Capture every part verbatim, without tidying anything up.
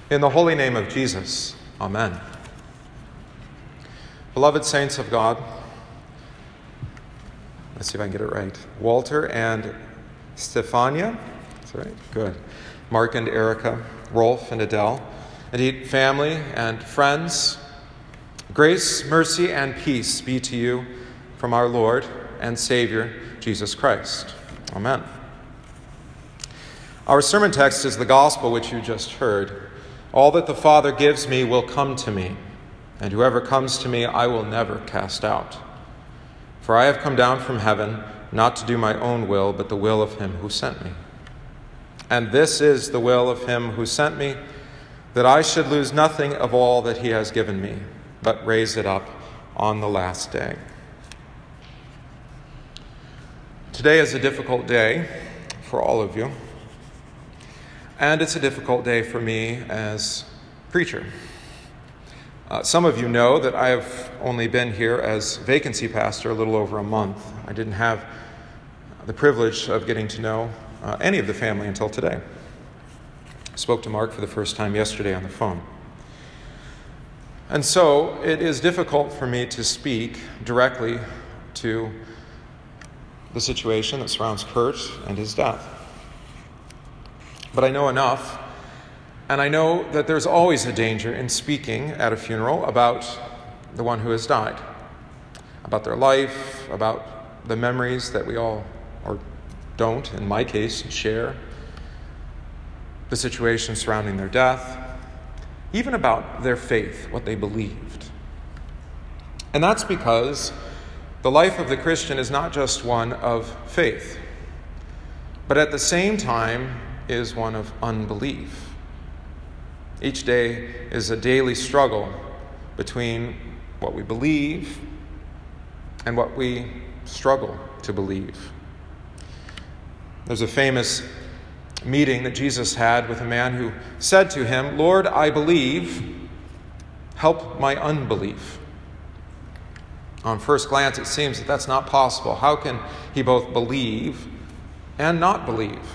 In the holy name of Jesus, amen. Beloved saints of God, let's see if I can get it right. Walter and Stefania, is that right? Good. Mark and Erica, Rolf and Adele, indeed family and friends, grace, mercy, and peace be to you from our Lord and Savior, Jesus Christ. Amen. Our sermon text is the gospel which you just heard. All that the Father gives me will come to me, and whoever comes to me I will never cast out. For I have come down from heaven not to do my own will, but the will of him who sent me. And this is the will of him who sent me, that I should lose nothing of all that he has given me, but raise it up on the last day. Today is a difficult day for all of you. And it's a difficult day for me as preacher. Uh, some of you know that I have only been here as vacancy pastor a little over a month. I didn't have the privilege of getting to know uh, any of the family until today. I spoke to Mark for the first time yesterday on the phone. And so it is difficult for me to speak directly to the situation that surrounds Kurt and his death. But I know enough, and I know that there's always a danger in speaking at a funeral about the one who has died, about their life, about the memories that we all, or don't, in my case, share, the situation surrounding their death, even about their faith, what they believed. And that's because the life of the Christian is not just one of faith, but at the same time is one of unbelief. Each day is a daily struggle between what we believe and what we struggle to believe. There's a famous meeting that Jesus had with a man who said to him, "Lord, I believe, help my unbelief." On first glance, it seems that that's not possible. How can he both believe and not believe?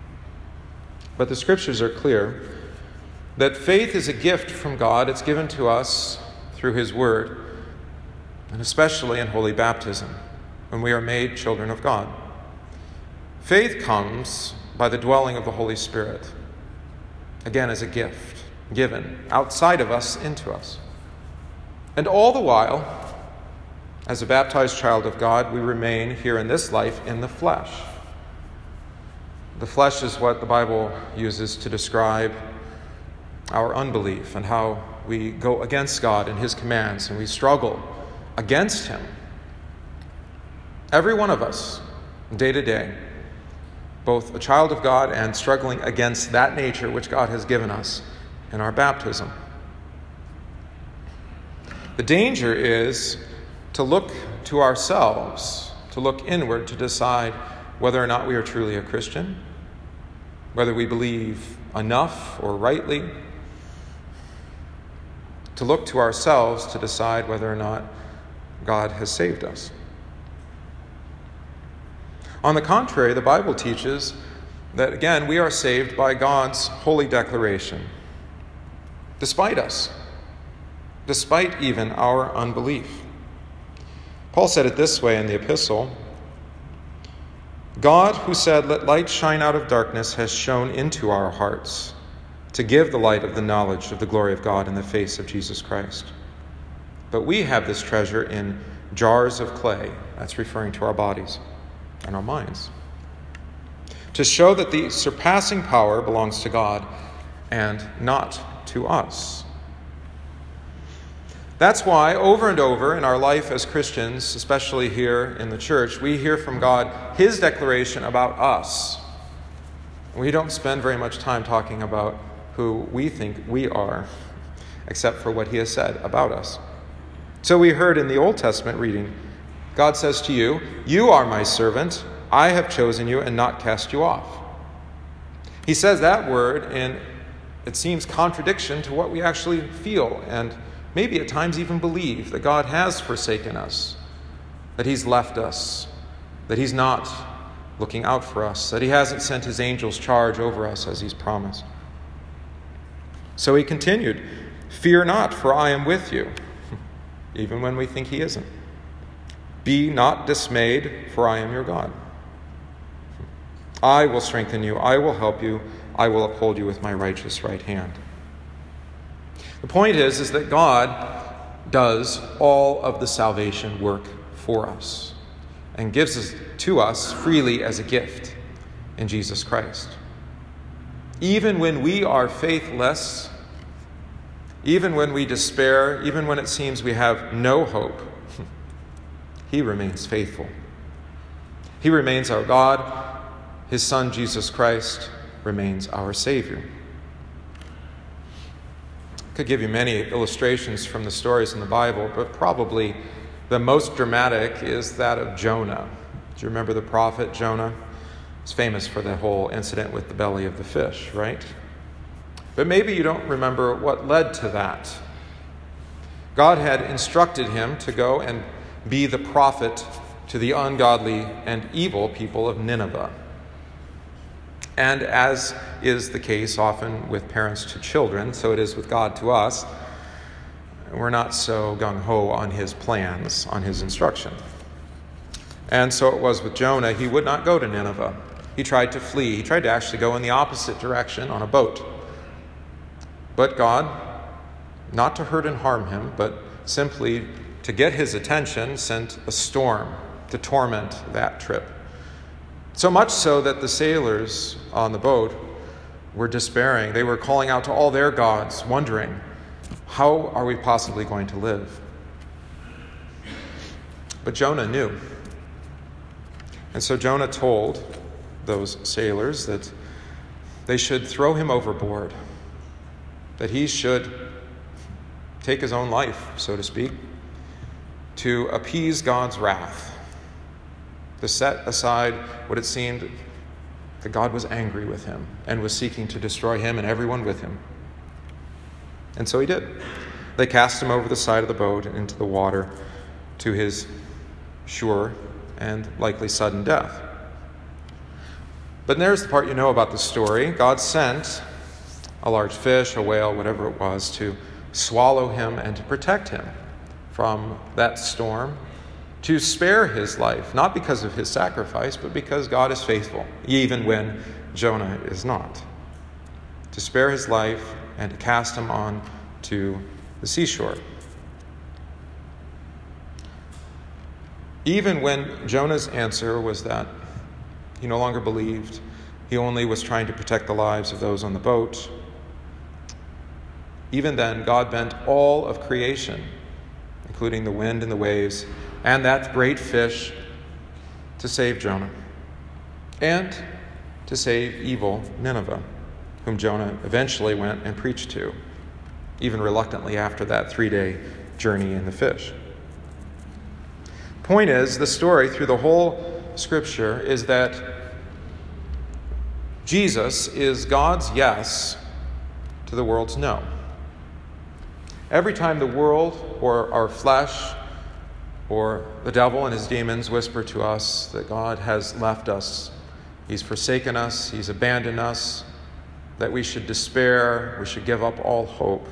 But the scriptures are clear that faith is a gift from God. It's given to us through his word, and especially in holy baptism, when we are made children of God. Faith comes by the dwelling of the Holy Spirit, again as a gift given outside of us into us. And all the while, as a baptized child of God, we remain here in this life in the flesh. The flesh is what the Bible uses to describe our unbelief and how we go against God and his commands and we struggle against him. Every one of us, day to day, both a child of God and struggling against that nature which God has given us in our baptism. The danger is to look to ourselves, to look inward to decide whether or not we are truly a Christian, whether we believe enough or rightly, to look to ourselves to decide whether or not God has saved us. On the contrary, the Bible teaches that, again, we are saved by God's holy declaration, despite us, despite even our unbelief. Paul said it this way in the epistle: God, who said, "Let light shine out of darkness," has shone into our hearts to give the light of the knowledge of the glory of God in the face of Jesus Christ. But we have this treasure in jars of clay. That's referring to our bodies and our minds, to show that the surpassing power belongs to God and not to us. That's why over and over in our life as Christians, especially here in the church, we hear from God his declaration about us. We don't spend very much time talking about who we think we are, except for what he has said about us. So we heard in the Old Testament reading, God says to you, "You are my servant. I have chosen you and not cast you off." He says that word in, it seems, contradiction to what we actually feel and maybe at times even believe, that God has forsaken us, that he's left us, that he's not looking out for us, that he hasn't sent his angels charge over us as he's promised. So he continued, "Fear not, for I am with you," even when we think he isn't. "Be not dismayed, for I am your God. I will strengthen you, I will help you, I will uphold you with my righteous right hand." The point is, is that God does all of the salvation work for us and gives it to us freely as a gift in Jesus Christ. Even when we are faithless, even when we despair, even when it seems we have no hope, he remains faithful. He remains our God. His Son, Jesus Christ, remains our Savior. I could give you many illustrations from the stories in the Bible, but probably the most dramatic is that of Jonah. Do you remember the prophet Jonah? He's famous for the whole incident with the belly of the fish, right? But maybe you don't remember what led to that. God had instructed him to go and be the prophet to the ungodly and evil people of Nineveh. And as is the case often with parents to children, so it is with God to us, we're not so gung-ho on his plans, on his instruction. And so it was with Jonah. He would not go to Nineveh. He tried to flee. He tried to actually go in the opposite direction on a boat. But God, not to hurt and harm him, but simply to get his attention, sent a storm to torment that trip. So much so that the sailors on the boat were despairing. They were calling out to all their gods, wondering, how are we possibly going to live? But Jonah knew. And so Jonah told those sailors that they should throw him overboard, that he should take his own life, so to speak, to appease God's wrath, to set aside what it seemed that God was angry with him and was seeking to destroy him and everyone with him. And so he did. They cast him over the side of the boat and into the water to his sure and likely sudden death. But there's the part you know about the story. God sent a large fish, a whale, whatever it was, to swallow him and to protect him from that storm, to spare his life, not because of his sacrifice, but because God is faithful, even when Jonah is not. To spare his life and to cast him on to the seashore. Even when Jonah's answer was that he no longer believed, he only was trying to protect the lives of those on the boat, even then God bent all of creation, including the wind and the waves, and that great fish, to save Jonah, and to save evil Nineveh, whom Jonah eventually went and preached to, even reluctantly after that three-day journey in the fish. Point is, the story through the whole Scripture is that Jesus is God's yes to the world's no. Every time the world or our flesh or the devil and his demons whisper to us that God has left us, he's forsaken us, he's abandoned us, that we should despair, we should give up all hope,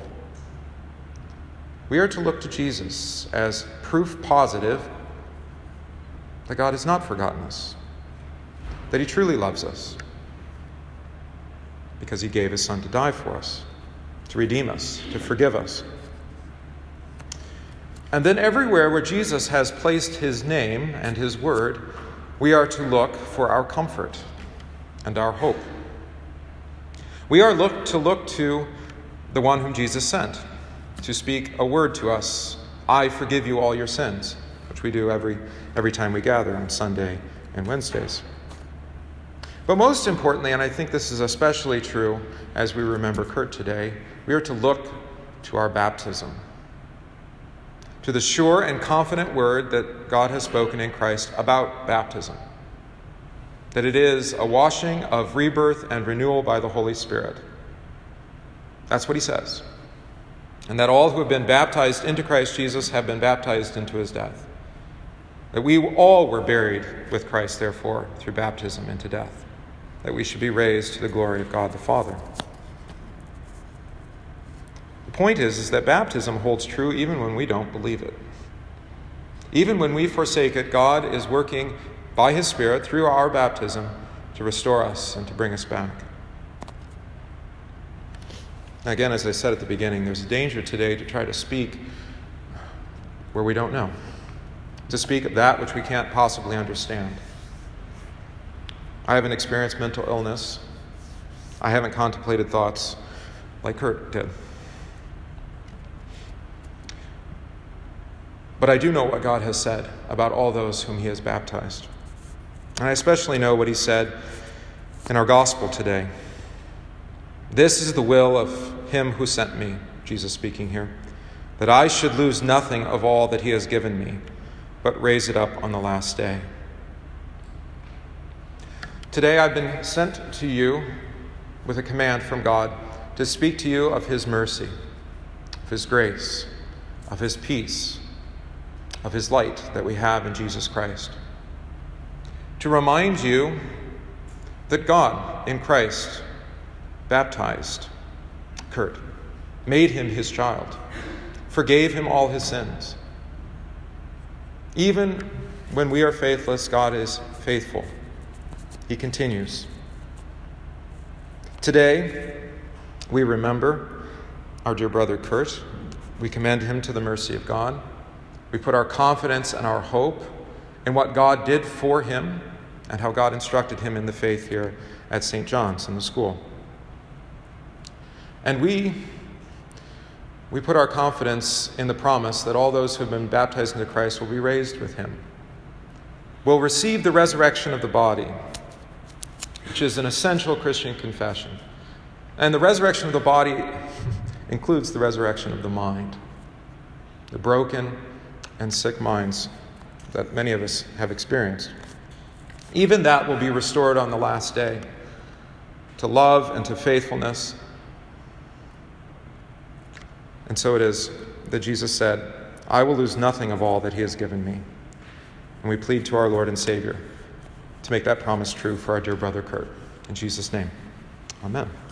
we are to look to Jesus as proof positive that God has not forgotten us, that he truly loves us, because he gave his Son to die for us, to redeem us, to forgive us. And then everywhere where Jesus has placed his name and his word, we are to look for our comfort and our hope. We are look to look to the one whom Jesus sent to speak a word to us, "I forgive you all your sins," which we do every, every time we gather on Sunday and Wednesdays. But most importantly, and I think this is especially true as we remember Kurt today, we are to look to our baptism, to the sure and confident word that God has spoken in Christ about baptism, that it is a washing of rebirth and renewal by the Holy Spirit. That's what he says. And that all who have been baptized into Christ Jesus have been baptized into his death. That we all were buried with Christ, therefore, through baptism into death. That we should be raised to the glory of God the Father. point is, is that baptism holds true even when we don't believe it. Even when we forsake it, God is working by his Spirit through our baptism to restore us and to bring us back. Again, as I said at the beginning, there's a danger today to try to speak where we don't know, to speak of that which we can't possibly understand. I haven't experienced mental illness. I haven't contemplated thoughts like Kurt did. But I do know what God has said about all those whom he has baptized. And I especially know what he said in our gospel today. This is the will of him who sent me, Jesus speaking here, that I should lose nothing of all that he has given me, but raise it up on the last day. Today I've been sent to you with a command from God to speak to you of his mercy, of his grace, of his peace, of his light that we have in Jesus Christ. To remind you that God in Christ baptized Kurt, made him his child, forgave him all his sins. Even when we are faithless, God is faithful. He continues. Today, we remember our dear brother Kurt. We commend him to the mercy of God. We put our confidence and our hope in what God did for him and how God instructed him in the faith here at Saint John's in the school. And we, we put our confidence in the promise that all those who have been baptized into Christ will be raised with him, will receive the resurrection of the body, which is an essential Christian confession. And the resurrection of the body includes the resurrection of the mind, the broken and sick minds that many of us have experienced. Even that will be restored on the last day to love and to faithfulness. And so it is that Jesus said, I will lose nothing of all that he has given me. And we plead to our Lord and Savior to make that promise true for our dear brother Kurt. In Jesus' name, amen.